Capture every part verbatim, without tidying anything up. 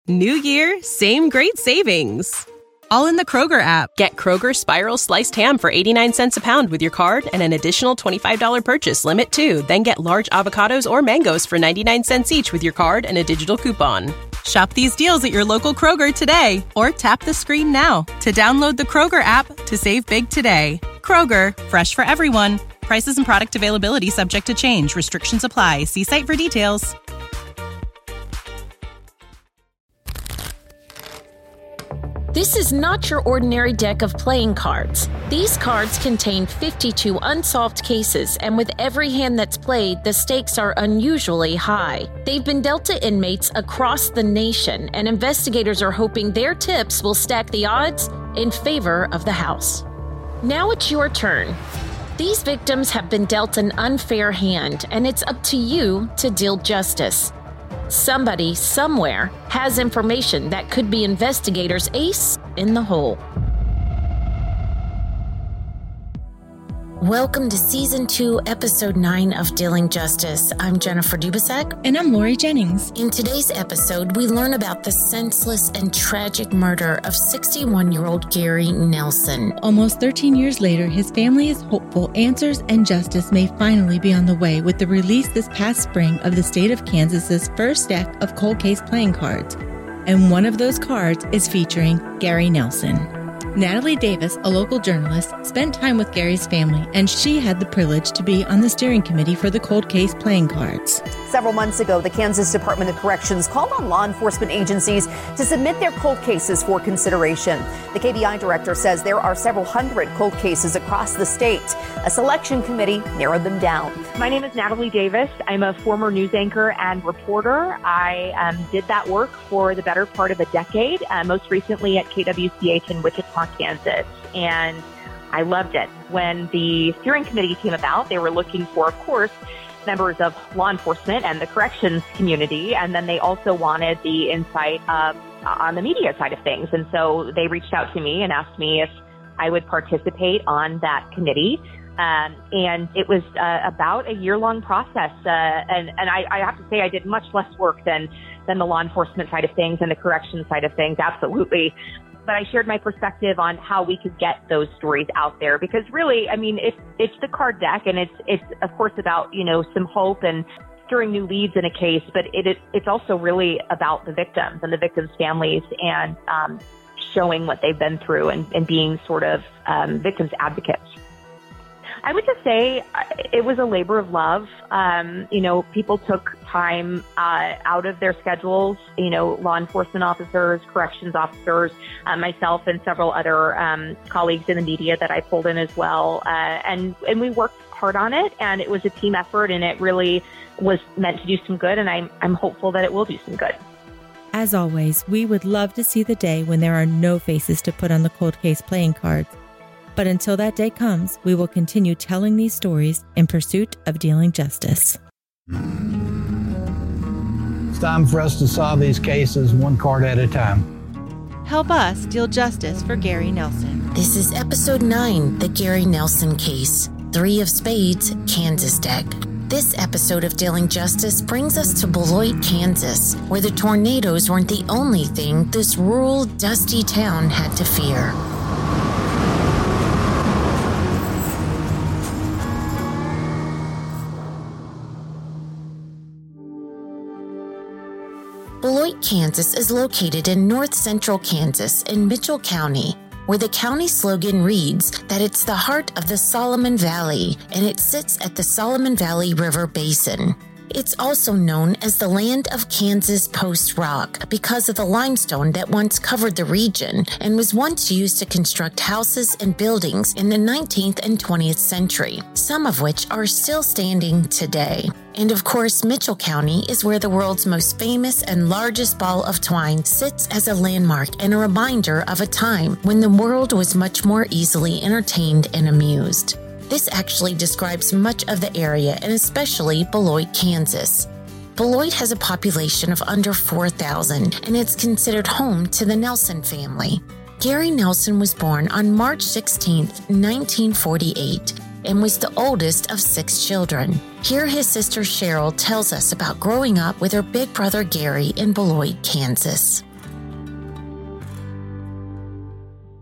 New year, same great savings. All in the Kroger app. Get Kroger Spiral Sliced Ham for eighty-nine cents a pound with your card and an additional twenty-five dollars purchase limit too. Then get large avocados or mangoes for ninety-nine cents each with your card and a digital coupon. Shop these deals at your local Kroger today or tap the screen now to download the Kroger app to save big today. Kroger, fresh for everyone. Prices and product availability subject to change. Restrictions apply. See site for details. This is not your ordinary deck of playing cards. These cards contain fifty-two unsolved cases, and with every hand that's played, the stakes are unusually high. They've been dealt to inmates across the nation, and investigators are hoping their tips will stack the odds in favor of the House. Now it's your turn. These victims have been dealt an unfair hand, and it's up to you to deal justice. Somebody, somewhere, has information that could be investigators' ace in the hole. Welcome to Season two, Episode nine of Dealing Justice. I'm Jennifer Dubasek. And I'm Lori Jennings. In today's episode, we learn about the senseless and tragic murder of sixty-one-year-old Gary Nelson. Almost thirteen years later, his family is hopeful answers and justice may finally be on the way with the release this past spring of the state of Kansas's first deck of cold case playing cards. And one of those cards is featuring Gary Nelson. Natalie Davis, a local journalist, spent time with Gary's family, and she had the privilege to be on the steering committee for the cold case playing cards. Several months ago, the Kansas Department of Corrections called on law enforcement agencies to submit their cold cases for consideration. The K B I director says there are several hundred cold cases across the state. A selection committee narrowed them down. My name is Natalie Davis. I'm a former news anchor and reporter. I um, did that work for the better part of a decade, uh, most recently at K W C H in Wichita, Kansas, and I loved it. When the steering committee came about, they were looking for, of course, members of law enforcement and the corrections community, and then they also wanted the insight uh, on the media side of things. And so they reached out to me and asked me if I would participate on that committee. Um, and it was uh, about a year-long process, uh, and, and I, I have to say I did much less work than, than the law enforcement side of things and the corrections side of things, absolutely. But I shared my perspective on how we could get those stories out there, because really, I mean, it's it's the card deck, and it's it's of course about, you know, some hope and stirring new leads in a case, but it, it it's also really about the victims and the victims' families, and um, showing what they've been through and, and being sort of um, victims advocates. I would just say it was a labor of love. Um, you know, people took time uh, out of their schedules, you know, law enforcement officers, corrections officers, uh, myself and several other um, colleagues in the media that I pulled in as well. Uh, and, and we worked hard on it, and it was a team effort, and it really was meant to do some good, and I'm, I'm hopeful that it will do some good. As always, we would love to see the day when there are no faces to put on the cold case playing cards. But until that day comes, we will continue telling these stories in pursuit of dealing justice. It's time for us to solve these cases one card at a time. Help us deal justice for Gary Nelson. This is Episode nine, the Gary Nelson case. Three of Spades, Kansas deck. This episode of Dealing Justice brings us to Beloit, Kansas, where the tornadoes weren't the only thing this rural, dusty town had to fear. Beloit, Kansas is located in north central Kansas in Mitchell County, where the county slogan reads that it's the heart of the Solomon Valley, and it sits at the Solomon Valley River Basin. It's also known as the land of Kansas Post Rock because of the limestone that once covered the region and was once used to construct houses and buildings in the nineteenth and twentieth century, some of which are still standing today. And of course, Mitchell County is where the world's most famous and largest ball of twine sits as a landmark and a reminder of a time when the world was much more easily entertained and amused. This actually describes much of the area, and especially Beloit, Kansas. Beloit has a population of under four thousand, and it's considered home to the Nelson family. Gary Nelson was born on March sixteenth, nineteen forty-eight, and was the oldest of six children. Here his sister Cheryl tells us about growing up with her big brother Gary in Beloit, Kansas.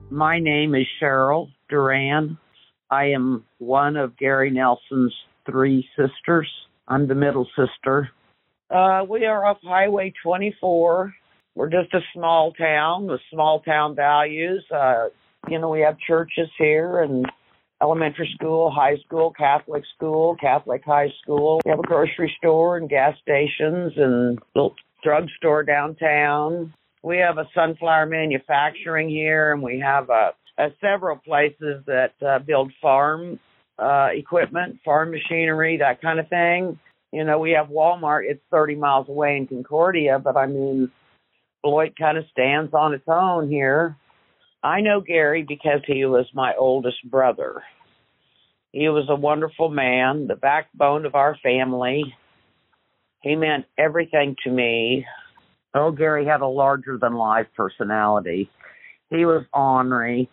My name is Cheryl Duran. I am one of Gary Nelson's three sisters. I'm the middle sister. Uh, we are off Highway twenty-four. We're just a small town with small town values. Uh, you know, we have churches here and elementary school, high school, Catholic school, Catholic high school. We have a grocery store and gas stations and a little drugstore downtown. We have a sunflower manufacturing here, and we have a, a several places that uh, build farm uh, equipment, farm machinery, that kind of thing. You know, we have Walmart. It's thirty miles away in Concordia, but I mean, Beloit kind of stands on its own here. I know Gary because he was my oldest brother. He was a wonderful man, the backbone of our family. He meant everything to me. Oh, Gary had a larger-than-life personality. He was ornery.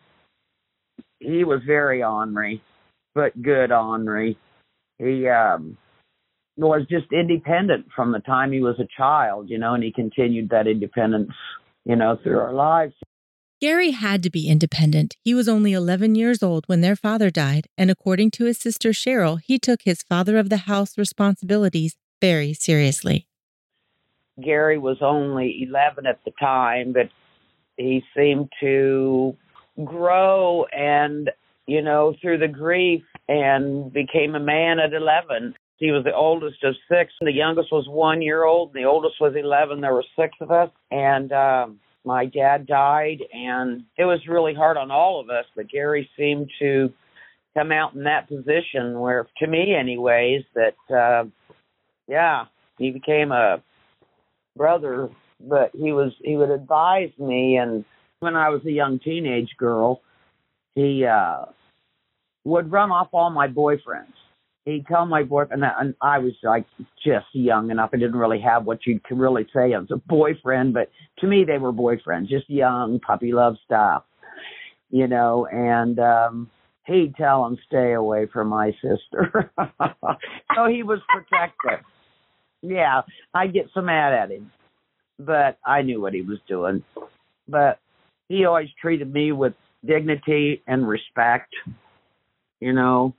He was very ornery, but good ornery. He um, was just independent from the time he was a child, you know, and he continued that independence, you know, through our lives. Gary had to be independent. He was only eleven years old when their father died, and according to his sister Cheryl, he took his father of the house responsibilities very seriously. Gary was only eleven at the time, but he seemed to grow and, you know, through the grief and became a man at eleven. He was the oldest of six. The youngest was one year old. The oldest was eleven. There were six of us. And um, my dad died, and it was really hard on all of us. But Gary seemed to come out in that position where, to me anyways, that, uh, yeah, he became a brother, but he was he would advise me. And when I was a young teenage girl, he uh, would run off all my boyfriends. He'd tell my boyfriend, and I was like just young enough. I didn't really have what you could really say as a boyfriend, but to me they were boyfriends, just young puppy love stuff, you know. And um, he'd tell him, stay away from my sister. So he was protective. Yeah, I'd get so mad at him, but I knew what he was doing. But he always treated me with dignity and respect, you know.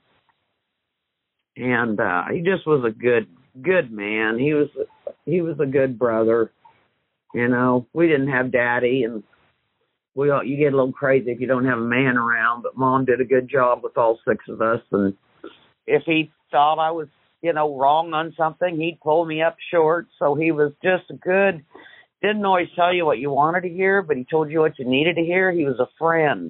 And uh, he just was a good, good man. He was, he was a good brother. You know, we didn't have daddy, and we all, you get a little crazy if you don't have a man around. But Mom did a good job with all six of us. And if he thought I was, you know, wrong on something, he'd pull me up short. So he was just a good. Didn't always tell you what you wanted to hear, but he told you what you needed to hear. He was a friend.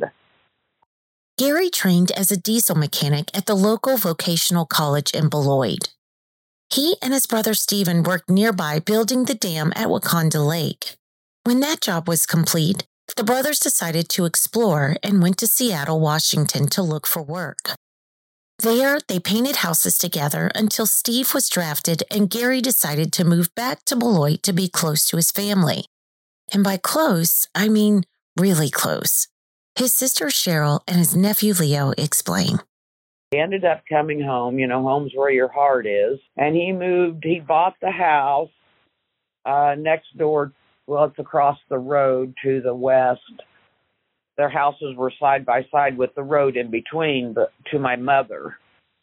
Gary trained as a diesel mechanic at the local vocational college in Beloit. He and his brother Stephen worked nearby building the dam at Wakanda Lake. When that job was complete, the brothers decided to explore and went to Seattle, Washington to look for work. There, they painted houses together until Steve was drafted and Gary decided to move back to Beloit to be close to his family. And by close, I mean really close. His sister Cheryl and his nephew Leo explain. He ended up coming home, you know, home's where your heart is. And he moved, he bought the house uh, next door, well, it's across the road to the west. Their houses were side by side with the road in between, but to my mother.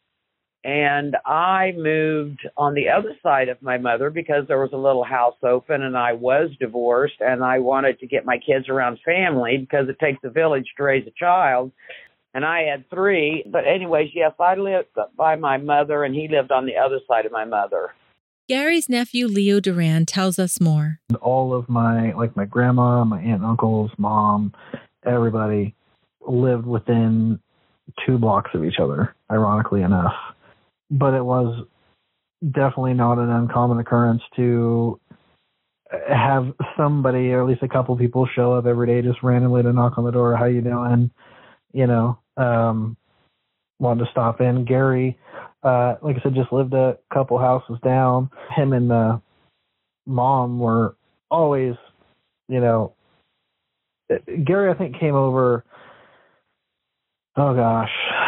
And I moved on the other side of my mother because there was a little house open and I was divorced and I wanted to get my kids around family because it takes a village to raise a child. And I had three. But anyways, yes, I lived by my mother and he lived on the other side of my mother. Gary's nephew, Leo Duran, tells us more. All of my, like my grandma, my aunt and uncles, mom, everybody lived within two blocks of each other, ironically enough. But it was definitely not an uncommon occurrence to have somebody, or at least a couple people, show up every day just randomly to knock on the door. How you doing? You know, um, wanted to stop in. Gary, uh, like I said, just lived a couple houses down. Him and uh, Mom were always, you know, Gary, I think, came over, oh gosh,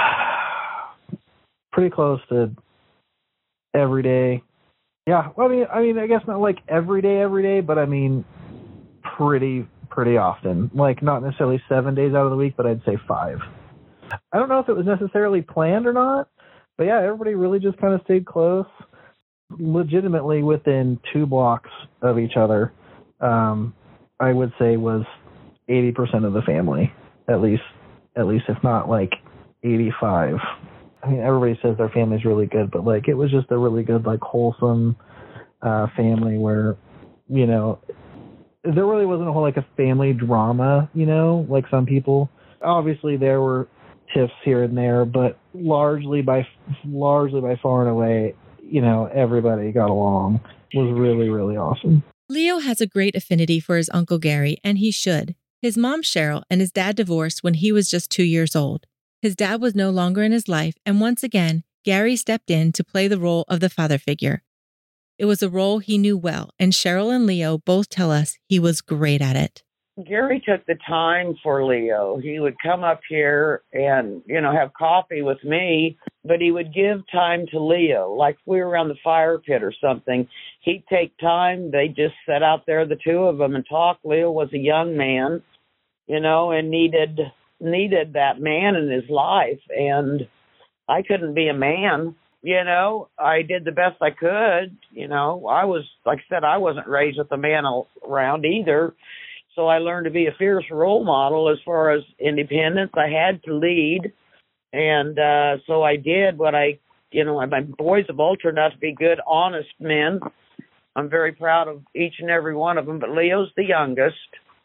pretty close to every day. Yeah, well, I mean, I mean, I guess not like every day, every day, but I mean, pretty, pretty often. Like, not necessarily seven days out of the week, but I'd say five. I don't know if it was necessarily planned or not, but yeah, everybody really just kind of stayed close, legitimately within two blocks of each other. Um, I would say was eighty percent of the family, at least, at least if not like eighty-five. I mean, everybody says their family's really good, but like, it was just a really good, like, wholesome uh, family where, you know, there really wasn't a whole, like, a family drama, you know, like some people. Obviously, there were tiffs here and there, but largely by, largely by far and away, you know, everybody got along. It was really, really awesome. Leo has a great affinity for his Uncle Gary, and he should. His mom, Cheryl, and his dad divorced when he was just two years old. His dad was no longer in his life, and once again, Gary stepped in to play the role of the father figure. It was a role he knew well, and Cheryl and Leo both tell us he was great at it. Gary took the time for Leo. He would come up here and, you know, have coffee with me, but he would give time to Leo. Like if we were around the fire pit or something, he'd take time. They'd just sit out there, the two of them, and talk. Leo was a young man, you know, and needed needed that man in his life. And I couldn't be a man, you know. I did the best I could, you know. I was, like I said, I wasn't raised with a man around either. So I learned to be a fierce role model as far as independence. I had to lead. And uh, so I did what I, you know, my boys have all turned out to be good, honest men. I'm very proud of each and every one of them, but Leo's the youngest.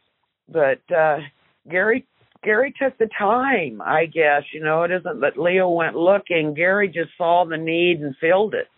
But uh, Gary Gary took the time, I guess. You know, it isn't that Leo went looking. Gary just saw the need and filled it.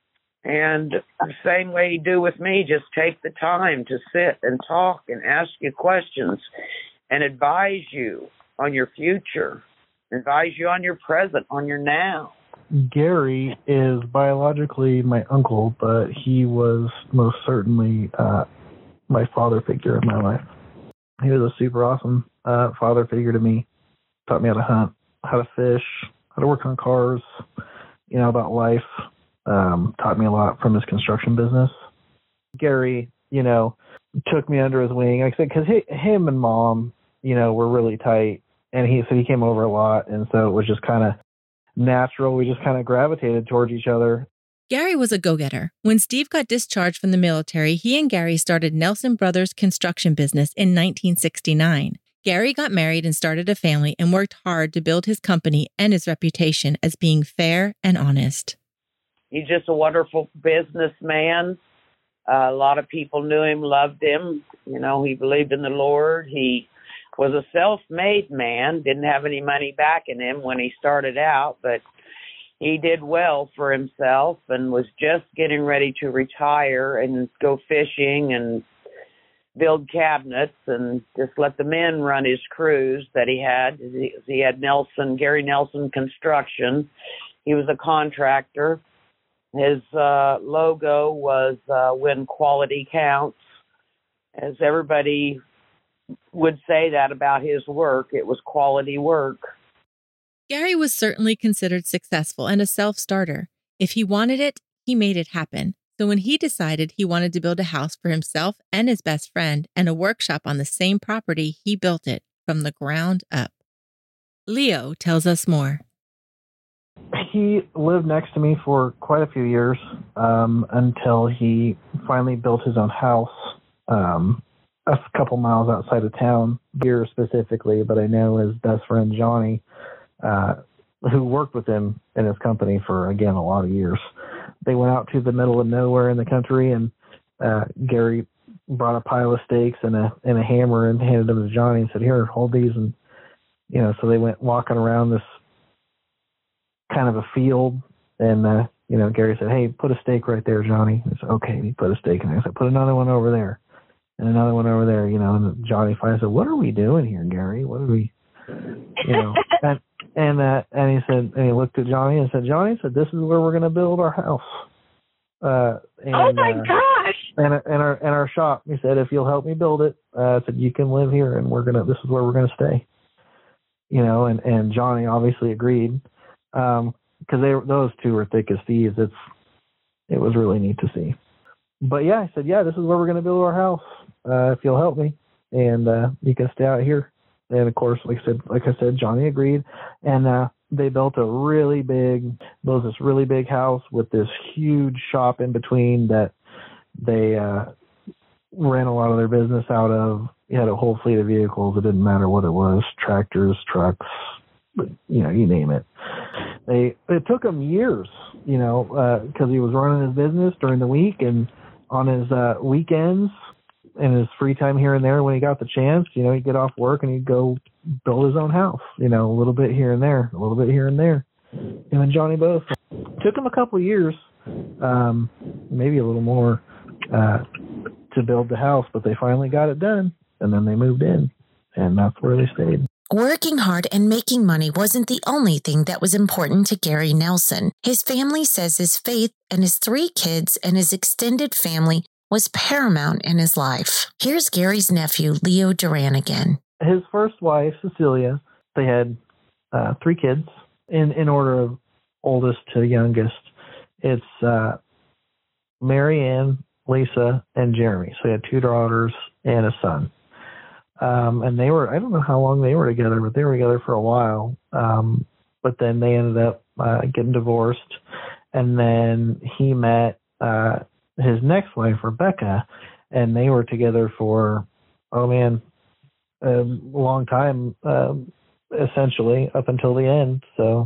And the same way you do with me, just take the time to sit and talk and ask you questions and advise you on your future, advise you on your present, on your now. Gary is biologically my uncle, but he was most certainly uh, my father figure in my life. He was a super awesome uh, father figure to me. Taught me how to hunt, how to fish, how to work on cars, you know, about life. Um, taught me a lot from his construction business. Gary, you know, took me under his wing. Like I said, because him and Mom, you know, were really tight, and he so he came over a lot, and so it was just kind of natural. We just kind of gravitated towards each other. Gary was a go-getter. When Steve got discharged from the military, he and Gary started Nelson Brothers Construction Business in nineteen sixty-nine. Gary got married and started a family and worked hard to build his company and his reputation as being fair and honest. He's just a wonderful businessman. Uh, a lot of people knew him, loved him. You know, he believed in the Lord. He was a self-made man, didn't have any money backing him when he started out, but he did well for himself and was just getting ready to retire and go fishing and build cabinets and just let the men run his crews that he had. He, he had Nelson, Gary Nelson Construction. He was a contractor. His uh, logo was uh, when quality counts. As everybody would say that about his work, it was quality work. Gary was certainly considered successful and a self-starter. If he wanted it, he made it happen. So when he decided he wanted to build a house for himself and his best friend and a workshop on the same property, he built it from the ground up. Leo tells us more. He lived next to me for quite a few years um, until he finally built his own house um, a couple miles outside of town, here specifically, but I know his best friend Johnny, uh, who worked with him in his company for, again, a lot of years. They went out to the middle of nowhere in the country, and uh, Gary brought a pile of stakes and a and a hammer and handed them to Johnny and said, "Here, hold these." And, you know, so they went walking around this kind of a field, and, uh, you know, Gary said, "Hey, put a stake right there, Johnny." I said, "Okay." And he put a stake in there. I said, "Put another one over there, and another one over there," you know, and Johnny finally said, "What are we doing here, Gary? What are we, you know?" and and uh, and he said, and he looked at Johnny and said, "Johnny," said, "this is where we're going to build our house." Uh, and, oh my uh, gosh! And and our and our shop. He said, "If you'll help me build it," uh, I said, "you can live here, and we're gonna. This is where we're gonna stay." You know, and, and Johnny obviously agreed, um, because they those two were thick as thieves. It's it was really neat to see. But yeah, I said, "Yeah, this is where we're gonna build our house. Uh, if you'll help me." and uh, you can stay out here. And of course, like I said, like I said, Johnny agreed, and uh, they built a really big, built this really big house with this huge shop in between that they uh, ran a lot of their business out of. You had a whole fleet of vehicles. It didn't matter what it was, tractors, trucks, you know, you name it. They it took him years, you know, because uh, he was running his business during the week and on his uh, weekends and his free time here and there when he got the chance, you know, he'd get off work and he'd go build his own house, you know, a little bit here and there, a little bit here and there. Him and Johnny both. Took him a couple of years, um, maybe a little more, uh, to build the house, but they finally got it done, and then they moved in, and that's where they stayed. Working hard and making money wasn't the only thing that was important to Gary Nelson. His family says his faith and his three kids and his extended family was paramount in his life. Here's Gary's nephew, Leo Duran again. His first wife, Cecilia, they had uh, three kids in, in order of oldest to youngest. It's uh, Mary Ann, Lisa, and Jeremy. So he had two daughters and a son. Um, and they were, I don't know how long they were together, but they were together for a while. Um, but then they ended up uh, getting divorced. And then he met uh, his next wife, Rebecca, and they were together for, oh man, a long time, um, essentially, up until the end. So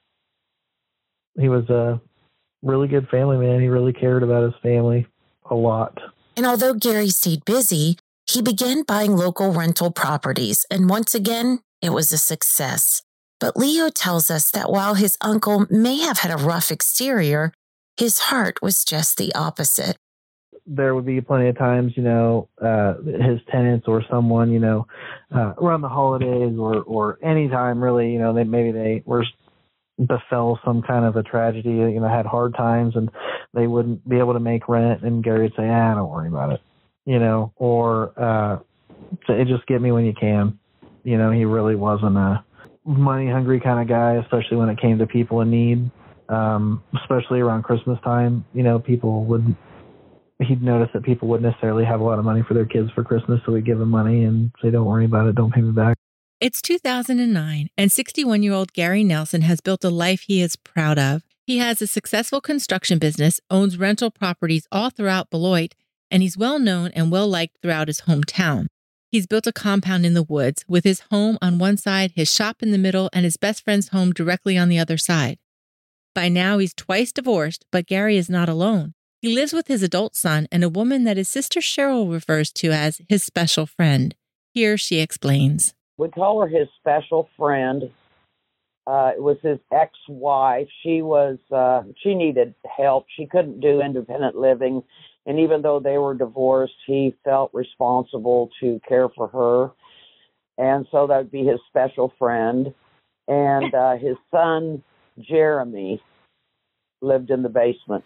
he was a really good family man. He really cared about his family a lot. And although Gary stayed busy, he began buying local rental properties, and once again, it was a success. But Leo tells us that while his uncle may have had a rough exterior, his heart was just the opposite. There would be plenty of times, you know, uh, his tenants or someone, you know, uh, around the holidays or, or any time really, you know, they maybe they were befell some kind of a tragedy, you know, had hard times and they wouldn't be able to make rent, and Gary would say, ah, don't worry about it. You know, or uh, say, just get me when you can. You know, he really wasn't a money-hungry kind of guy, especially when it came to people in need, um, especially around Christmas time. You know, people would, he'd notice that people wouldn't necessarily have a lot of money for their kids for Christmas, so he'd give them money and say, don't worry about it, don't pay me back. It's two thousand nine, and sixty-one-year-old Gary Nelson has built a life he is proud of. He has a successful construction business, owns rental properties all throughout Beloit, and he's well-known and well-liked throughout his hometown. He's built a compound in the woods with his home on one side, his shop in the middle, and his best friend's home directly on the other side. By now, he's twice divorced, but Gary is not alone. He lives with his adult son and a woman that his sister Cheryl refers to as his special friend. Here she explains. We call her his special friend. Uh, it was his ex-wife. She was, uh, she needed help. She couldn't do independent living. And even though they were divorced, he felt responsible to care for her. And so that would be his special friend. And uh, his son, Jeremy, lived in the basement.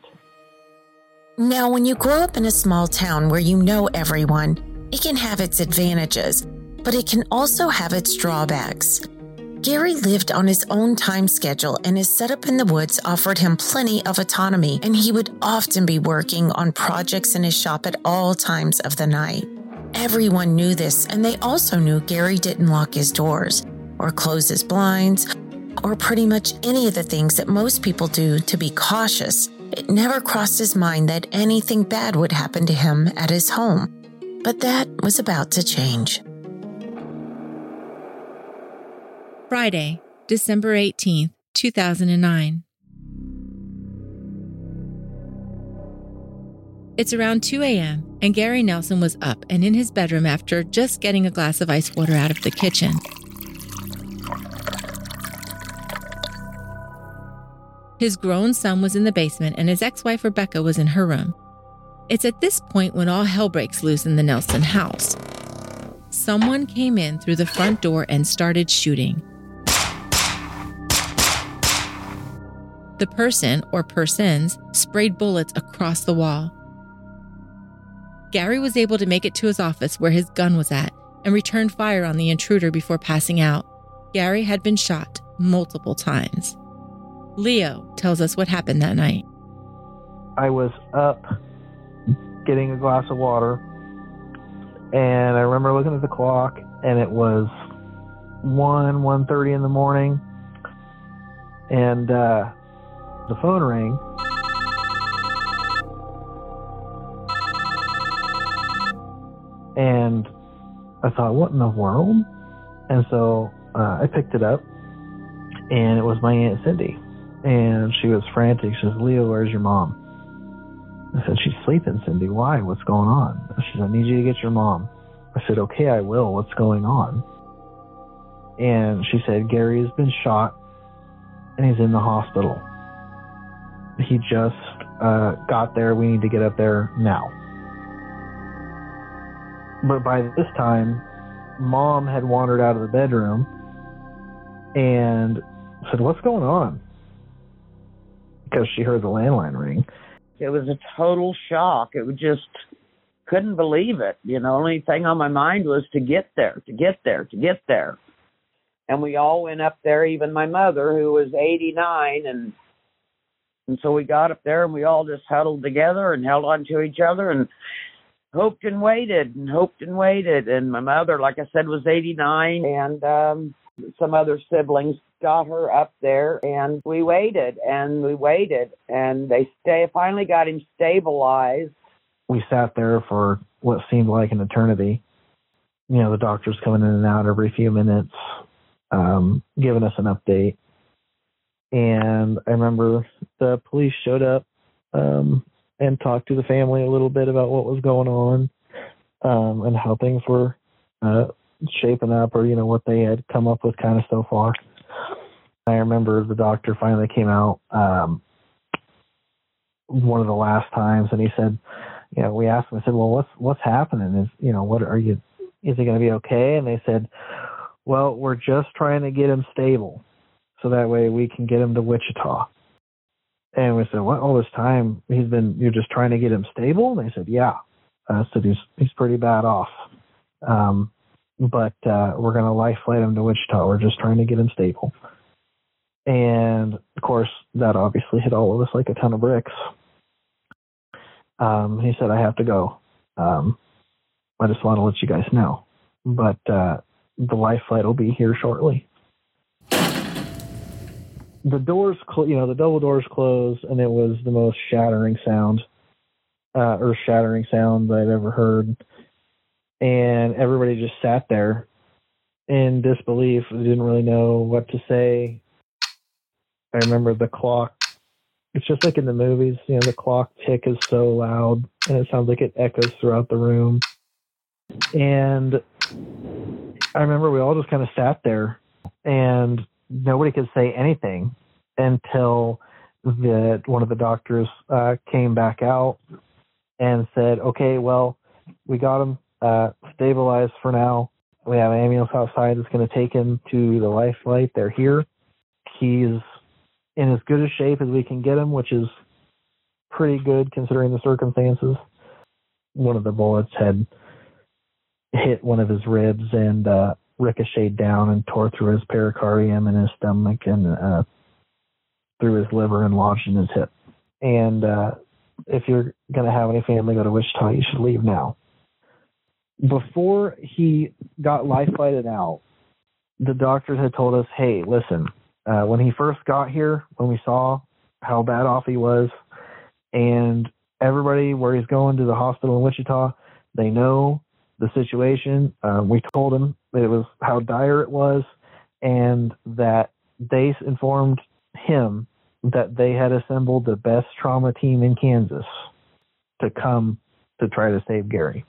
Now, when you grow up in a small town where you know everyone, it can have its advantages, but it can also have its drawbacks. Gary lived on his own time schedule, and his setup in the woods offered him plenty of autonomy, and he would often be working on projects in his shop at all times of the night. Everyone knew this, and they also knew Gary didn't lock his doors or close his blinds or pretty much any of the things that most people do to be cautious. It never crossed his mind that anything bad would happen to him at his home. But that was about to change. Friday, December eighteenth, two thousand nine. It's around two a.m., and Gary Nelson was up and in his bedroom after just getting a glass of ice water out of the kitchen. His grown son was in the basement, and his ex-wife Rebecca was in her room. It's at this point when all hell breaks loose in the Nelson house. Someone came in through the front door and started shooting. The person, or persons, sprayed bullets across the wall. Gary was able to make it to his office where his gun was at and returned fire on the intruder before passing out. Gary had been shot multiple times. Leo tells us what happened that night. I was up getting a glass of water, And I remember looking at the clock, and it was one, one thirty in the morning, and uh, the phone rang. And I thought, what in the world? And so uh, I picked it up, and it was my Aunt Cindy. And she was frantic. She says, Leo, where's your mom? I said, she's sleeping, Cindy. Why? What's going on? She said, I need you to get your mom. I said, okay, I will. What's going on? And she said, Gary has been shot, and he's in the hospital. He just uh, got there. We need to get up there now. But by this time, Mom had wandered out of the bedroom and said, what's going on? Because she heard the landline ring. It was a total shock. It was just, couldn't believe it. You know, only thing on my mind was to get there, to get there, to get there. And we all went up there, even my mother, who was eighty-nine. And and so we got up there, and we all just huddled together and held on to each other and hoped and waited and hoped and waited. And my mother, like I said, was eighty-nine. And um, some other siblings got her up there, and we waited and we waited. And they stay, finally got him stabilized. We sat there for what seemed like an eternity. You know, the doctors coming in and out every few minutes, um, giving us an update. And I remember the police showed up um, and talked to the family a little bit about what was going on um, and how things were uh, shaping up, or, you know, what they had come up with kind of so far. I remember the doctor finally came out um, one of the last times, and he said, you know, we asked him, I said, well, what's, what's happening? Is, you know, what are you, is he going to be okay? And they said, well, we're just trying to get him stable so that way we can get him to Wichita. And we said, what, all this time he's been, you're just trying to get him stable? And they said, yeah. I said, he's, he's pretty bad off. Um, but uh, we're going to life flight him to Wichita. We're just trying to get him stable. And of course, that obviously hit all of us like a ton of bricks. Um, he said, I have to go. Um, I just want to let you guys know. But uh, the life flight will be here shortly. The doors, cl- you know, the double doors closed, and it was the most shattering sound, uh, or shattering sound I'd ever heard. And everybody just sat there in disbelief. They didn't really know what to say. I remember the clock. It's just like in the movies, you know, the clock tick is so loud, and it sounds like it echoes throughout the room. And I remember we all just kind of sat there, and nobody could say anything until the one of the doctors uh, came back out and said, okay, well, we got him uh, stabilized for now. We have an ambulance outside that's going to take him to the life flight. They're here. He's in as good a shape as we can get him, which is pretty good considering the circumstances. One of the bullets had hit one of his ribs and uh, ricocheted down and tore through his pericardium and his stomach and uh, through his liver and lodged in his hip. And uh, if you're going to have any family go to Wichita, you should leave now. Before he got life flighted out, the doctors had told us, hey, listen, uh, when he first got here, when we saw how bad off he was, and everybody where he's going to the hospital in Wichita, they know the situation. Uh, we told him that it was how dire it was, and that they informed him that they had assembled the best trauma team in Kansas to come to try to save Gary.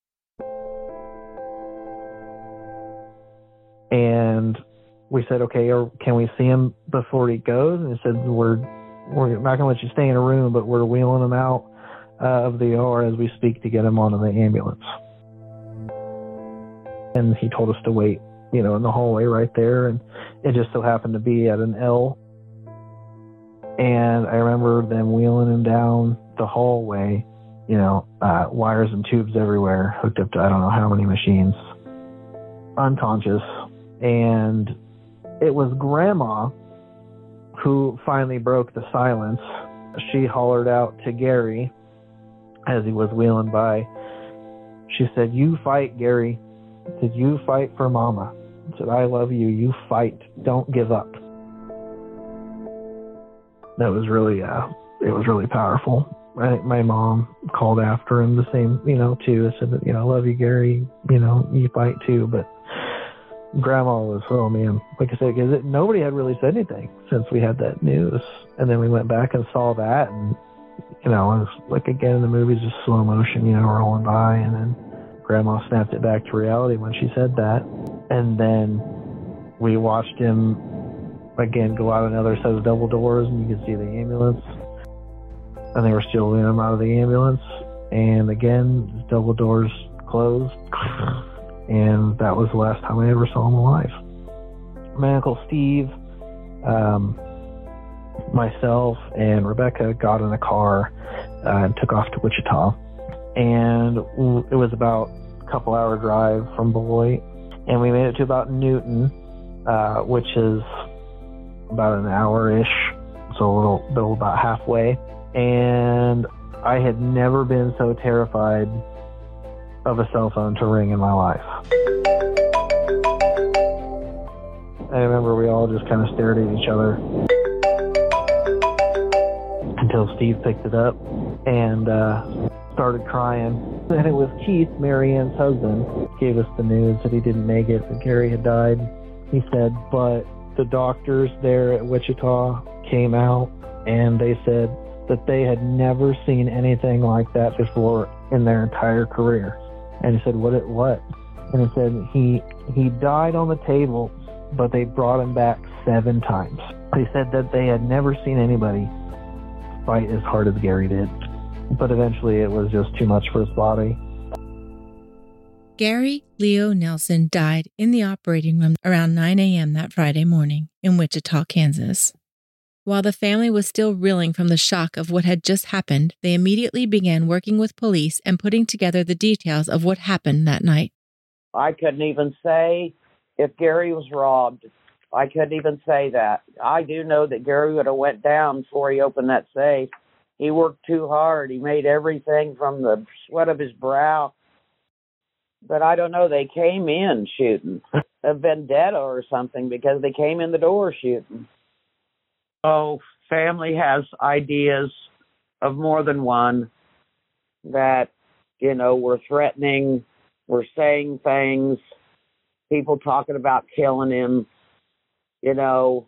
And we said, okay, or can we see him before he goes? And he said, we're we're not going to let you stay in a room, but we're wheeling him out uh, of the O R as we speak to get him onto the ambulance. And he told us to wait, you know, in the hallway right there. And it just so happened to be at an L. And I remember them wheeling him down the hallway, you know, uh, wires and tubes everywhere, hooked up to I don't know how many machines, unconscious. And it was Grandma who finally broke the silence. She hollered out to Gary as he was wheeling by. She said, "You fight, Gary." I said, "You fight for Mama." I said, "I love you. You fight. Don't give up." That was really, uh, it was really powerful. My, my mom called after him the same, you know, too. I said, you know, "I love you, Gary. You know, you fight too." But Grandma was, oh man, like I said, because nobody had really said anything since we had that news. And then we went back and saw that, and, you know, it was like, again, in the movies, just slow motion, you know, rolling by. And then Grandma snapped it back to reality when she said that. And then we watched him, again, go out another set of double doors, and you could see the ambulance. And they were still in him out of the ambulance. And again, double doors closed. And that was the last time I ever saw him alive. My Uncle Steve, um, myself, and Rebecca got in a car uh, and took off to Wichita. And it was about a couple hour drive from Beloit. And we made it to about Newton, uh, which is about an hour-ish, so a little, little about halfway. And I had never been so terrified of a cell phone to ring in my life. I remember we all just kind of stared at each other until Steve picked it up and uh, started crying. And it was Keith, Mary Ann's husband, gave us the news that he didn't make it, that Gary had died. He said, but the doctors there at Wichita came out and they said that they had never seen anything like that before in their entire career. And he said, what it what? And he said he he died on the table, but they brought him back seven times. They said that they had never seen anybody fight as hard as Gary did. But eventually it was just too much for his body. Gary Leo Nelson died in the operating room around nine a.m. that Friday morning in Wichita, Kansas. While the family was still reeling from the shock of what had just happened, they immediately began working with police and putting together the details of what happened that night. I couldn't even say if Gary was robbed. I couldn't even say that. I do know that Gary would have went down before he opened that safe. He worked too hard. He made everything from the sweat of his brow. But I don't know, they came in shooting. A vendetta or something, because they came in the door shooting. Oh, family has ideas of more than one that, you know, we're threatening, we're saying things, people talking about killing him, you know.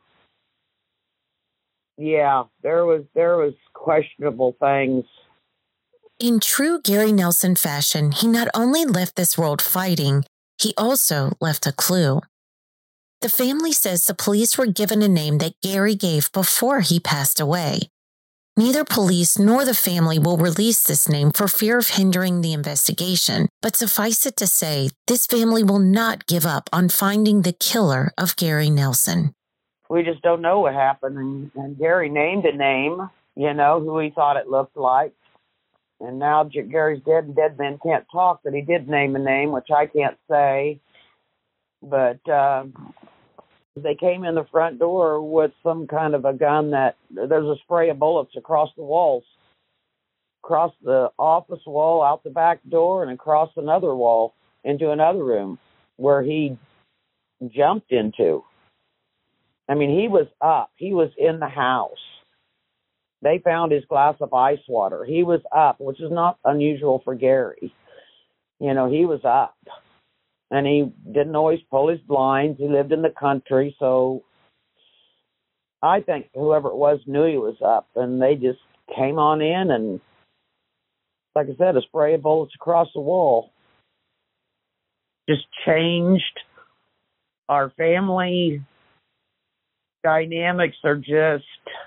Yeah, there was there was questionable things. In true Gary Nelson fashion, he not only left this world fighting, he also left a clue. The family says the police were given a name that Gary gave before he passed away. Neither police nor the family will release this name for fear of hindering the investigation, but suffice it to say, this family will not give up on finding the killer of Gary Nelson. We just don't know what happened, and, and Gary named a name, you know, who he thought it looked like. And now Gary's dead and dead men can't talk, but he did name a name, which I can't say. But uh, they came in the front door with some kind of a gun that, there's a spray of bullets across the walls, across the office wall, out the back door, and across another wall into another room where he jumped into. I mean, he was up. He was in the house. They found his glass of ice water. He was up, which is not unusual for Gary. You know, he was up. And he didn't always pull his blinds. He lived in the country, so I think whoever it was knew he was up. And they just came on in and, like I said, a spray of bullets across the wall. Just changed our family dynamics are just,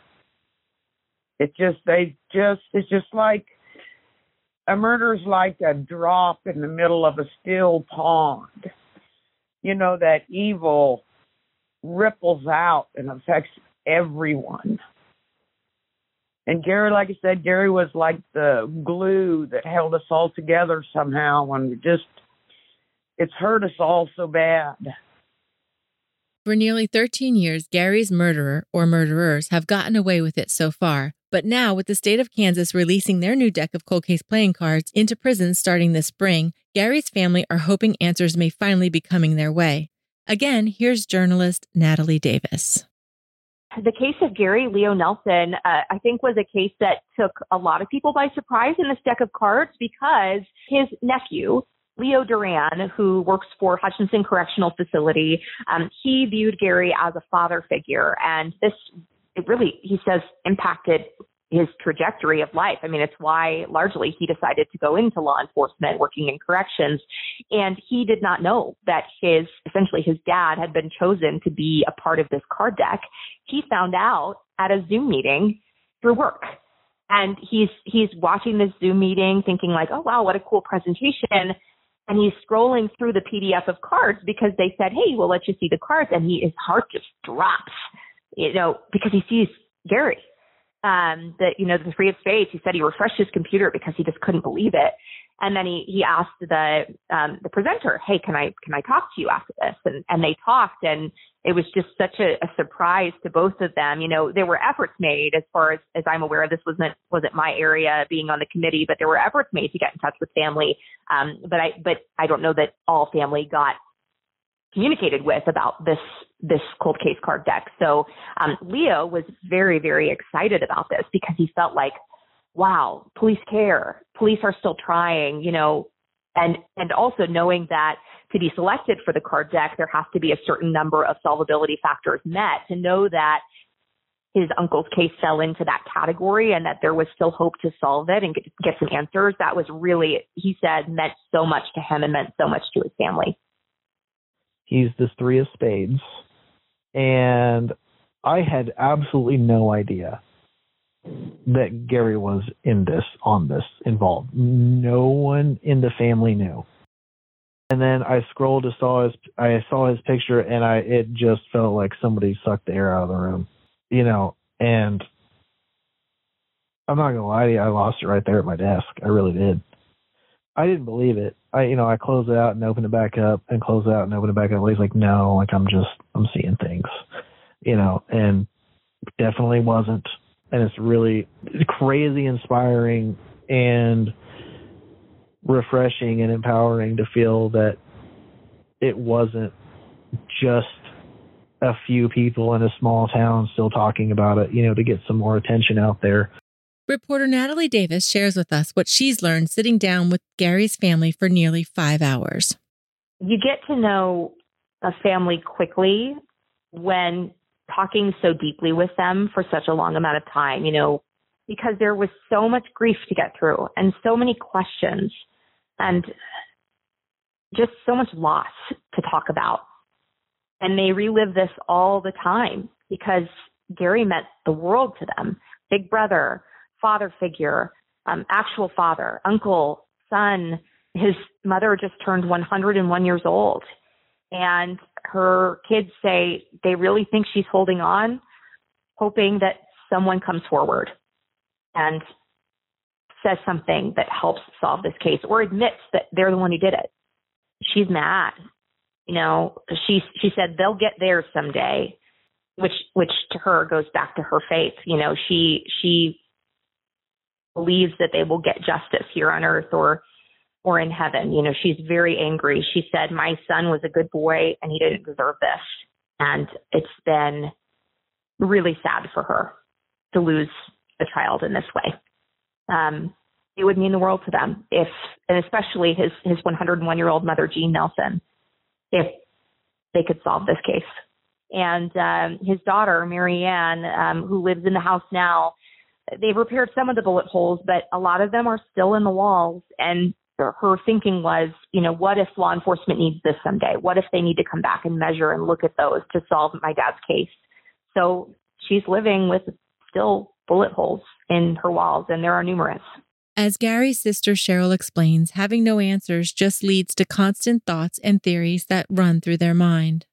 it just, they just, it's just like, a murder's like a drop in the middle of a still pond. You know, that evil ripples out and affects everyone. And Gary, like I said, Gary was like the glue that held us all together somehow, and we just, it's hurt us all so bad. For nearly thirteen years, Gary's murderer or murderers have gotten away with it so far, But now, with the state of Kansas releasing their new deck of cold case playing cards into prisons starting this spring, Gary's family are hoping answers may finally be coming their way. Again, here's journalist Natalie Davis. The case of Gary Leo Nelson, uh, I think, was a case that took a lot of people by surprise in this deck of cards because his nephew, Leo Duran, who works for Hutchinson Correctional Facility, um, he viewed Gary as a father figure. And this, it really, he says, impacted his trajectory of life. I mean, it's why largely he decided to go into law enforcement, working in corrections. And he did not know that his, essentially his dad had been chosen to be a part of this card deck. He found out at a Zoom meeting through work. And he's, he's watching this Zoom meeting thinking like, oh, wow, what a cool presentation. And he's scrolling through the P D F of cards because they said, hey, we'll let you see the cards. And he, his heart just drops, you know, because he sees Gary. Um, that, you know, the three of spades, he said he refreshed his computer because he just couldn't believe it. And then he, he asked the, um, the presenter, hey, can I, can I talk to you after this? And, and they talked, and it was just such a, a surprise to both of them. You know, there were efforts made as far as, as I'm aware, this wasn't, wasn't my area being on the committee, but there were efforts made to get in touch with family. Um, but I, but I don't know that all family got communicated with about this this cold case card deck. So um, Leo was very, very excited about this because he felt like, wow, police care, police are still trying, you know, and and also knowing that to be selected for the card deck, there has to be a certain number of solvability factors met. To know that his uncle's case fell into that category and that there was still hope to solve it and get, get some answers, that was really, he said, meant so much to him and meant so much to his family. He's this three of spades, and I had absolutely no idea that Gary was in this, on this, involved. No one in the family knew. And then I scrolled to saw his, I saw his picture, and I it just felt like somebody sucked the air out of the room, you know. And I'm not gonna lie to you, I lost it right there at my desk. I really did. I didn't believe it. I, you know, I closed it out and opened it back up and closed it out and opened it back up. He's like, no, like I'm just, I'm seeing things, you know, and definitely wasn't. And it's really crazy inspiring and refreshing and empowering to feel that it wasn't just a few people in a small town still talking about it, you know, to get some more attention out there. Reporter Natalie Davis shares with us what she's learned sitting down with Gary's family for nearly five hours. You get to know a family quickly when talking so deeply with them for such a long amount of time, you know, because there was so much grief to get through and so many questions and just so much loss to talk about. And they relive this all the time because Gary meant the world to them. Big brother, father figure, um, actual father, uncle, son. His mother just turned one hundred one years old. And her kids say they really think she's holding on, hoping that someone comes forward and says something that helps solve this case or admits that they're the one who did it. She's mad. You know, she, she said they'll get there someday, which, which to her goes back to her faith. You know, she, she believes that they will get justice here on earth or, or in heaven. You know, she's very angry. She said, my son was a good boy and he didn't deserve this. And it's been really sad for her to lose a child in this way. Um, it would mean the world to them if, and especially his, his one hundred one year old mother, Jean Nelson, if they could solve this case. And um, his daughter, Marianne, um, who lives in the house now, they've repaired some of the bullet holes, but a lot of them are still in the walls. And her thinking was, you know, what if law enforcement needs this someday? What if they need to come back and measure and look at those to solve my dad's case? So she's living with still bullet holes in her walls, and there are numerous. As Gary's sister Cheryl explains, having no answers just leads to constant thoughts and theories that run through their mind.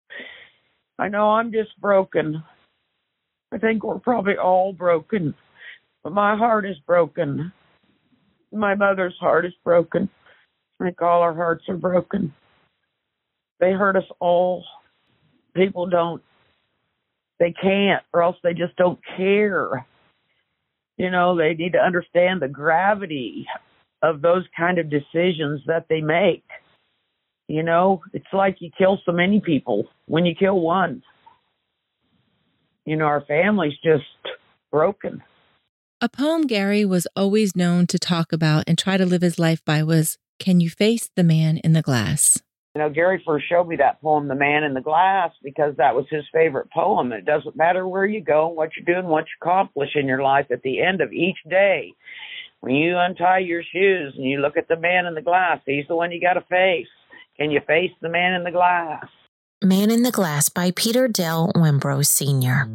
I know I'm just broken. I think we're probably all broken, but my heart is broken. My mother's heart is broken. I think all our hearts are broken. They hurt us all. People don't, they can't, or else they just don't care. You know, they need to understand the gravity of those kind of decisions that they make. You know, it's like you kill so many people when you kill one. You know, our family's just broken. A poem Gary was always known to talk about and try to live his life by was, "Can You Face the Man in the Glass?" You know, Gary first showed me that poem, The Man in the Glass, because that was his favorite poem. It doesn't matter where you go, what you're doing, what you accomplish in your life at the end of each day. When you untie your shoes and you look at the man in the glass, he's the one you got to face. Can you face the man in the glass? Man in the Glass by Peter Dell Wembrough Senior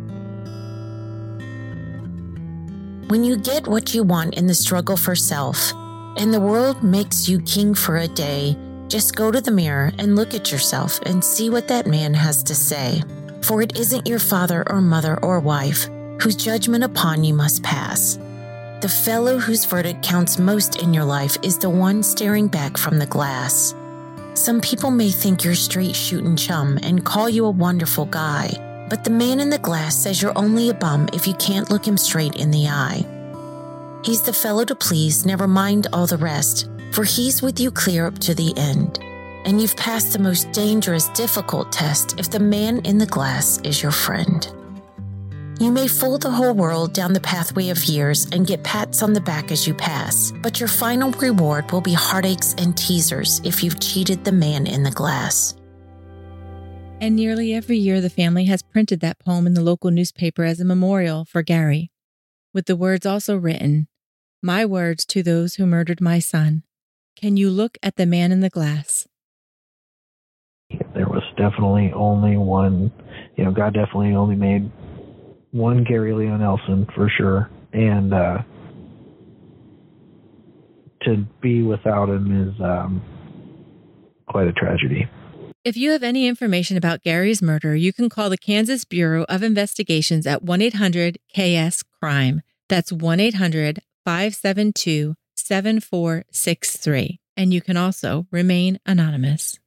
When you get what you want in the struggle for self, and the world makes you king for a day, just go to the mirror and look at yourself and see what that man has to say. For it isn't your father or mother or wife whose judgment upon you must pass. The fellow whose verdict counts most in your life is the one staring back from the glass. Some people may think you're straight shooting chum and call you a wonderful guy, but the man in the glass says you're only a bum if you can't look him straight in the eye. He's the fellow to please, never mind all the rest, for he's with you clear up to the end. And you've passed the most dangerous, difficult test if the man in the glass is your friend. You may fool the whole world down the pathway of years and get pats on the back as you pass, but your final reward will be heartaches and teasers if you've cheated the man in the glass. And nearly every year, the family has printed that poem in the local newspaper as a memorial for Gary, with the words also written, "My words to those who murdered my son. Can you look at the man in the glass?" There was definitely only one, you know, God definitely only made one Gary Leo Nelson for sure. And uh, to be without him is um, quite a tragedy. If you have any information about Gary's murder, you can call the Kansas Bureau of Investigations at one eight hundred K S crime. That's one eight hundred five seven two seven four six three. And you can also remain anonymous.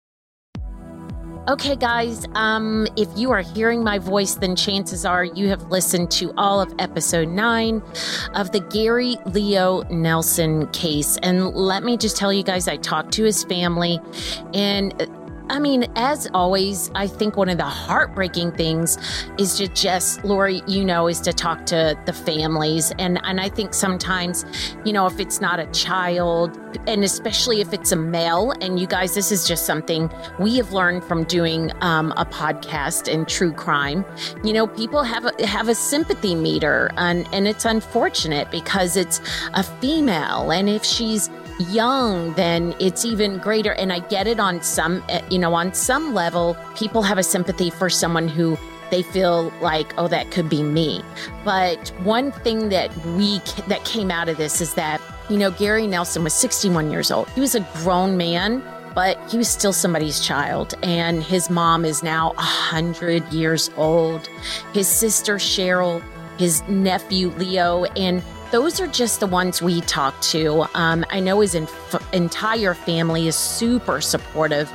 Okay, guys, um, if you are hearing my voice, then chances are you have listened to all of episode nine of the Gary Leo Nelson case. And let me just tell you guys, I talked to his family, and I mean, as always, I think one of the heartbreaking things is to just, Lori, you know, is to talk to the families. And, and I think sometimes, you know, if it's not a child, and especially if it's a male, and you guys, this is just something we have learned from doing um, a podcast in true crime. You know, people have a, have a sympathy meter, and, and it's unfortunate because it's a female. And if she's young, then it's even greater. And I get it on some, you know, on some level, people have a sympathy for someone who they feel like, oh, that could be me. But one thing that we, that came out of this is that, you know, Gary Nelson was sixty-one years old. He was a grown man, but he was still somebody's child. And his mom is now one hundred years old. His sister, Cheryl, his nephew, Leo, and those are just the ones we talked to. Um, I know his inf- entire family is super supportive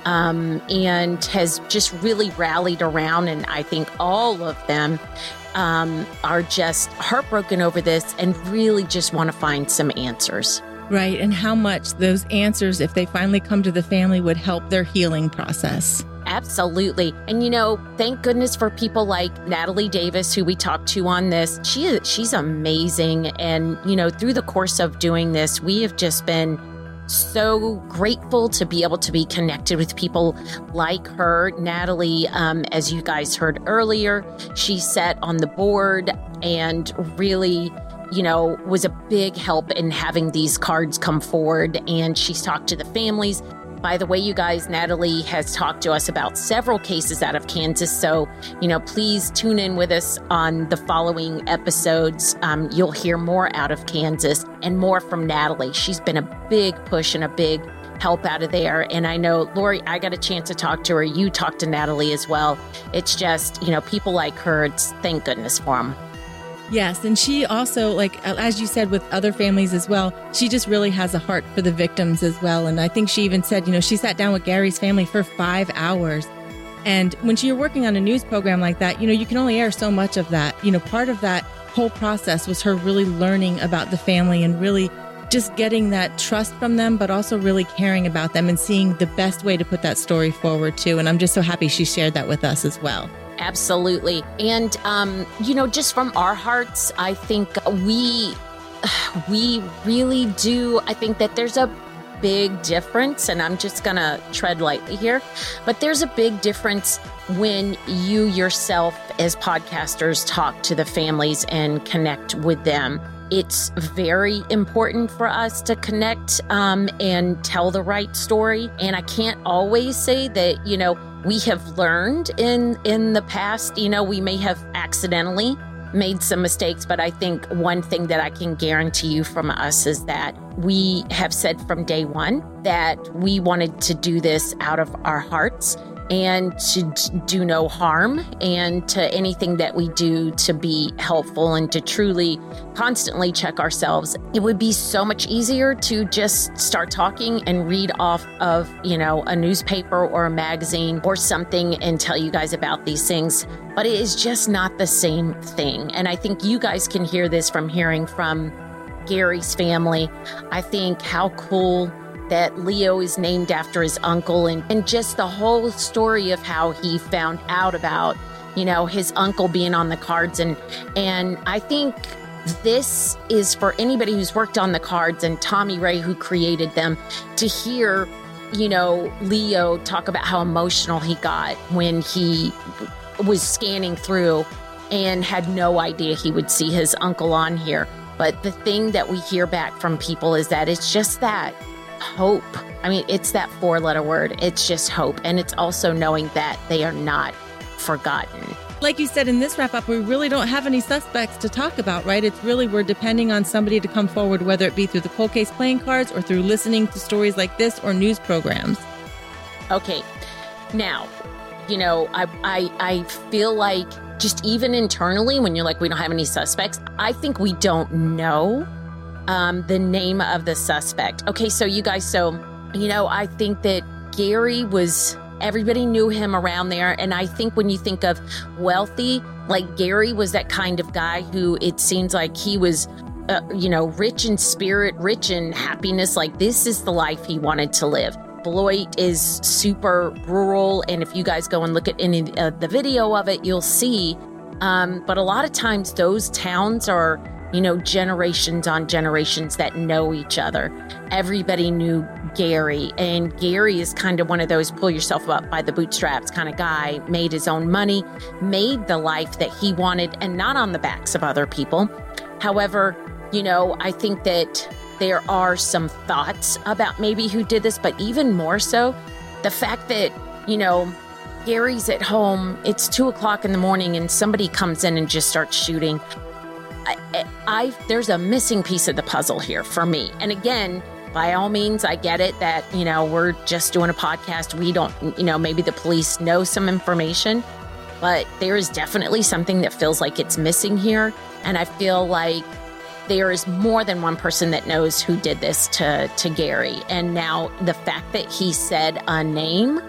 um, and has just really rallied around. And I think all of them um, are just heartbroken over this and really just want to find some answers. Right. And how much those answers, if they finally come to the family, would help their healing process. Absolutely. And, you know, thank goodness for people like Natalie Davis, who we talked to on this. She is, she's amazing. And, you know, through the course of doing this, we have just been so grateful to be able to be connected with people like her. Natalie, um, as you guys heard earlier, she sat on the board and really, you know, was a big help in having these cards come forward. And she's talked to the families. By the way, you guys, Natalie has talked to us about several cases out of Kansas. So, you know, please tune in with us on the following episodes. Um, you'll hear more out of Kansas and more from Natalie. She's been a big push and a big help out of there. And I know, Lori, I got a chance to talk to her. You talked to Natalie as well. It's just, you know, people like her, it's thank goodness for them. Yes. And she also, like, as you said, with other families as well, she just really has a heart for the victims as well. And I think she even said, you know, she sat down with Gary's family for five hours. And when you're working on a news program like that, you know, you can only air so much of that. You know, part of that whole process was her really learning about the family and really just getting that trust from them, but also really caring about them and seeing the best way to put that story forward too. And I'm just so happy she shared that with us as well. Absolutely. And, um, you know, just from our hearts, I think we, we really do. I think that there's a big difference, and I'm just going to tread lightly here, but there's a big difference when you yourself as podcasters talk to the families and connect with them. It's very important for us to connect um, and tell the right story. And I can't always say that, you know, we have learned in, in the past, you know, we may have accidentally made some mistakes, but I think one thing that I can guarantee you from us is that we have said from day one that we wanted to do this out of our hearts and to do no harm, and to anything that we do to be helpful and to truly constantly check ourselves. It would be so much easier to just start talking and read off of, you know, a newspaper or a magazine or something and tell you guys about these things. But it is just not the same thing. And I think you guys can hear this from hearing from Gary's family. I think how cool that Leo is named after his uncle, and, and just the whole story of how he found out about, you know, his uncle being on the cards. And, and I think this is for anybody who's worked on the cards and Tommy Ray, who created them, to hear, you know, Leo talk about how emotional he got when he was scanning through and had no idea he would see his uncle on here. But the thing that we hear back from people is that it's just that hope. I mean, it's that four-letter word. It's just hope. And it's also knowing that they are not forgotten. Like you said, in this wrap-up, we really don't have any suspects to talk about, right? It's really, we're depending on somebody to come forward, whether it be through the cold case playing cards or through listening to stories like this or news programs. Okay. Now, you know, I, I, I feel like just even internally, when you're like, we don't have any suspects, I think we don't know Um, the name of the suspect. Okay, so you guys, so, you know, I think that Gary was, everybody knew him around there. And I think when you think of wealthy, like Gary was that kind of guy who it seems like he was, uh, you know, rich in spirit, rich in happiness. Like this is the life he wanted to live. Beloit is super rural. And if you guys go and look at any of uh, the video of it, you'll see. Um, but a lot of times those towns are, you know, generations on generations that know each other. Everybody knew Gary, and Gary is kind of one of those pull yourself up by the bootstraps kind of guy, made his own money, made the life that he wanted, and not on the backs of other people. However, you know, I think that there are some thoughts about maybe who did this, but even more so, the fact that, you know, Gary's at home, it's two o'clock in the morning, and somebody comes in and just starts shooting. I, I, there's a missing piece of the puzzle here for me. And again, by all means, I get it that, you know, we're just doing a podcast. We don't, you know, maybe the police know some information, but there is definitely something that feels like it's missing here. And I feel like there is more than one person that knows who did this to, to Gary. And now the fact that he said a name,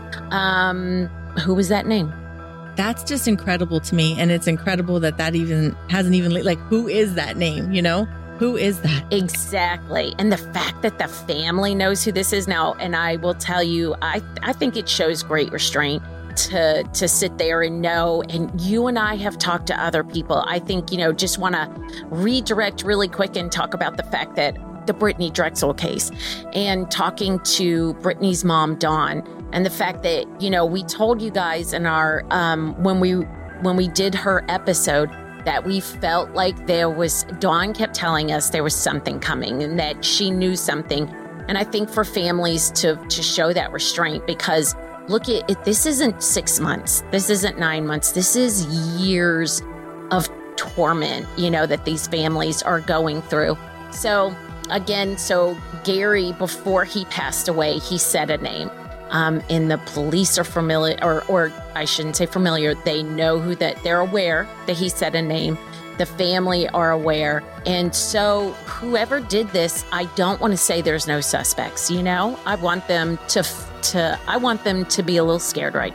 um, who was that name? That's just incredible to me. And it's incredible that that even hasn't even, like, who is that name? You know, who is that? Exactly. And the fact that the family knows who this is now. And I will tell you, I, I think it shows great restraint to, to sit there and know. And you and I have talked to other people. I think, you know, just want to redirect really quick and talk about the fact that the Brittany Drexel case and talking to Brittany's mom, Dawn, and the fact that, you know, we told you guys in our, um, when we, when we did her episode that we felt like there was, Dawn kept telling us there was something coming and that she knew something. And I think for families to, to show that restraint, because look at it, this isn't six months. This isn't nine months. This is years of torment, you know, that these families are going through. So again, so Gary, before he passed away, he said a name. Um, and the police are familiar, or, or I shouldn't say familiar, they know who that, they're aware that he said a name. The family are aware. And so whoever did this, I don't want to say there's no suspects, you know? I want them to, to, I want them to be a little scared right now.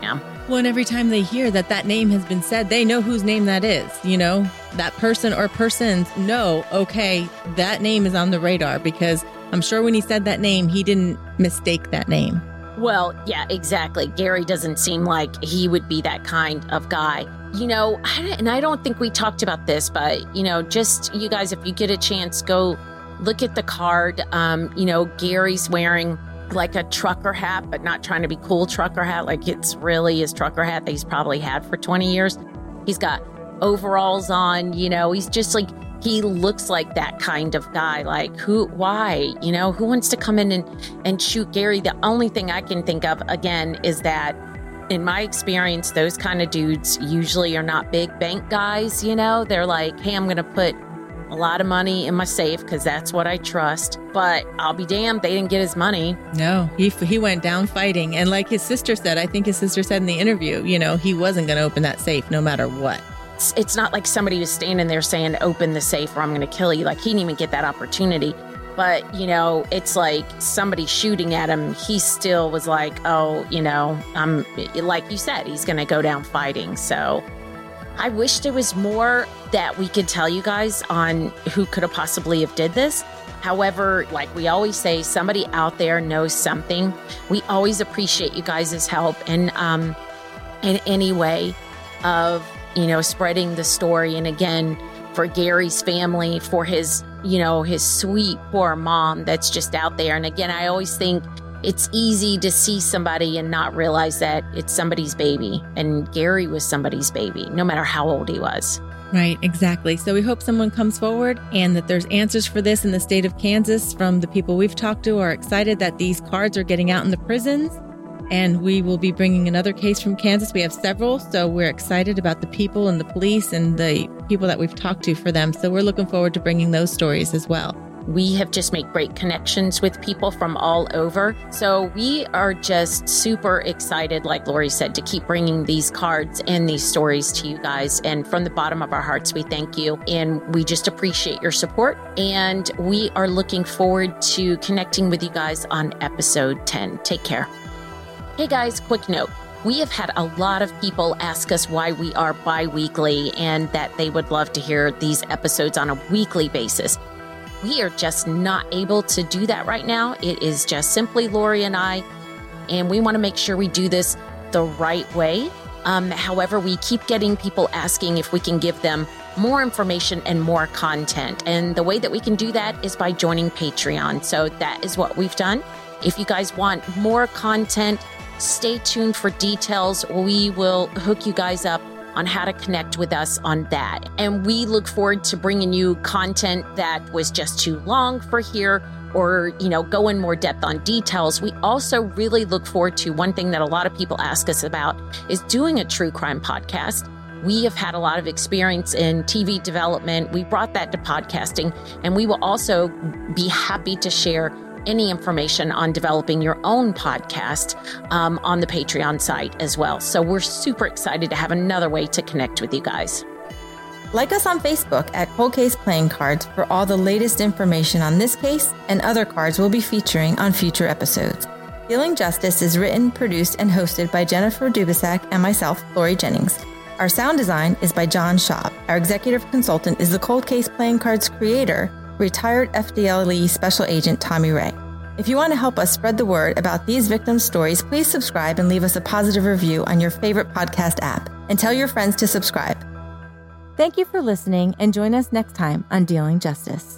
Well, and every time they hear that that name has been said, they know whose name that is. You know, that person or persons know, okay, that name is on the radar, because I'm sure when he said that name, he didn't mistake that name. Well, yeah, exactly. Gary doesn't seem like he would be that kind of guy. You know, and I don't think we talked about this, but, you know, just you guys, if you get a chance, go look at the card. Um, you know, Gary's wearing like a trucker hat, but not trying to be cool trucker hat. Like it's really his trucker hat that he's probably had for twenty years. He's got overalls on, you know, he's just like, he looks like that kind of guy. Like who, why, you know, who wants to come in and, and shoot Gary? The only thing I can think of, again, is that in my experience, those kind of dudes usually are not big bank guys, you know? They're like, hey, I'm going to put a lot of money in my safe because that's what I trust. But I'll be damned, they didn't get his money. No, he he went down fighting. And like his sister said, I think his sister said in the interview, you know, he wasn't going to open that safe no matter what. It's, it's not like somebody was standing there saying, open the safe or I'm going to kill you. Like he didn't even get that opportunity. But, you know, it's like somebody shooting at him. He still was like, oh, you know, I'm like you said, he's going to go down fighting. So I wish there was more that we could tell you guys on who could have possibly have did this. However, like we always say, somebody out there knows something. We always appreciate you guys' help and um, in any way of, you know, spreading the story. And again, for Gary's family, for his, you know, his sweet poor mom that's just out there. And again, I always think it's easy to see somebody and not realize that it's somebody's baby. And Gary was somebody's baby, no matter how old he was. Right, exactly. So we hope someone comes forward and that there's answers for this in the state of Kansas from the people we've talked to are excited that these cards are getting out in the prisons. And we will be bringing another case from Kansas. We have several, so we're excited about the people and the police and the people that we've talked to for them. So we're looking forward to bringing those stories as well. We have just made great connections with people from all over. So we are just super excited, like Lori said, to keep bringing these cards and these stories to you guys. And from the bottom of our hearts, we thank you. And we just appreciate your support. And we are looking forward to connecting with you guys on episode ten. Take care. Hey guys, quick note. We have had a lot of people ask us why we are bi-weekly and that they would love to hear these episodes on a weekly basis. We are just not able to do that right now. It is just simply Lori and I, and we want to make sure we do this the right way. Um, however, we keep getting people asking if we can give them more information and more content. And the way that we can do that is by joining Patreon. So that is what we've done. If you guys want more content, stay tuned for details. We will hook you guys up on how to connect with us on that. And we look forward to bringing you content that was just too long for here or, you know, go in more depth on details. We also really look forward to one thing that a lot of people ask us about is doing a true crime podcast. We have had a lot of experience in T V development. We brought that to podcasting, and we will also be happy to share any information on developing your own podcast um, on the Patreon site as well. So we're super excited to have another way to connect with you guys. Like us on Facebook at Cold Case Playing Cards for all the latest information on this case and other cards we'll be featuring on future episodes. Dealing Justice is written, produced, and hosted by Jennifer Dubisak and myself, Lori Jennings. Our sound design is by John Schaub. Our executive consultant is the Cold Case Playing Cards creator, retired F D L E Special Agent Tommy Ray. If you want to help us spread the word about these victims' stories, please subscribe and leave us a positive review on your favorite podcast app. And tell your friends to subscribe. Thank you for listening, and join us next time on Dealing Justice.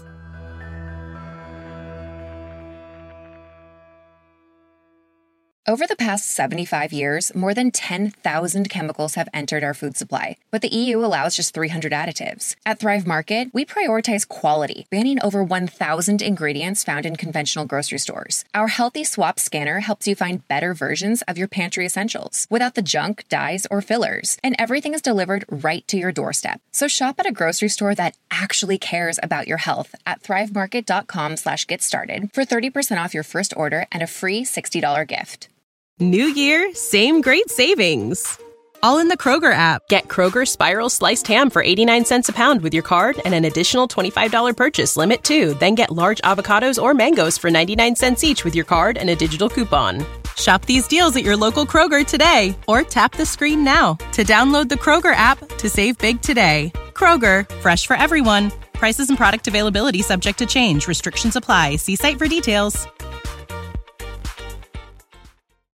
Over the past seventy-five years, more than ten thousand chemicals have entered our food supply, but the E U allows just three hundred additives. At Thrive Market, we prioritize quality, banning over one thousand ingredients found in conventional grocery stores. Our Healthy Swap scanner helps you find better versions of your pantry essentials, without the junk, dyes, or fillers, and everything is delivered right to your doorstep. So shop at a grocery store that actually cares about your health at thrivemarket.com slash get started for thirty percent off your first order and a free sixty dollars gift. New year, same great savings. All in the Kroger app. Get Kroger Spiral Sliced Ham for eighty-nine cents a pound with your card and an additional twenty-five dollars purchase limit too. Then get large avocados or mangoes for ninety-nine cents each with your card and a digital coupon. Shop these deals at your local Kroger today, or tap the screen now to download the Kroger app to save big today. Kroger, fresh for everyone. Prices and product availability subject to change. Restrictions apply. See site for details.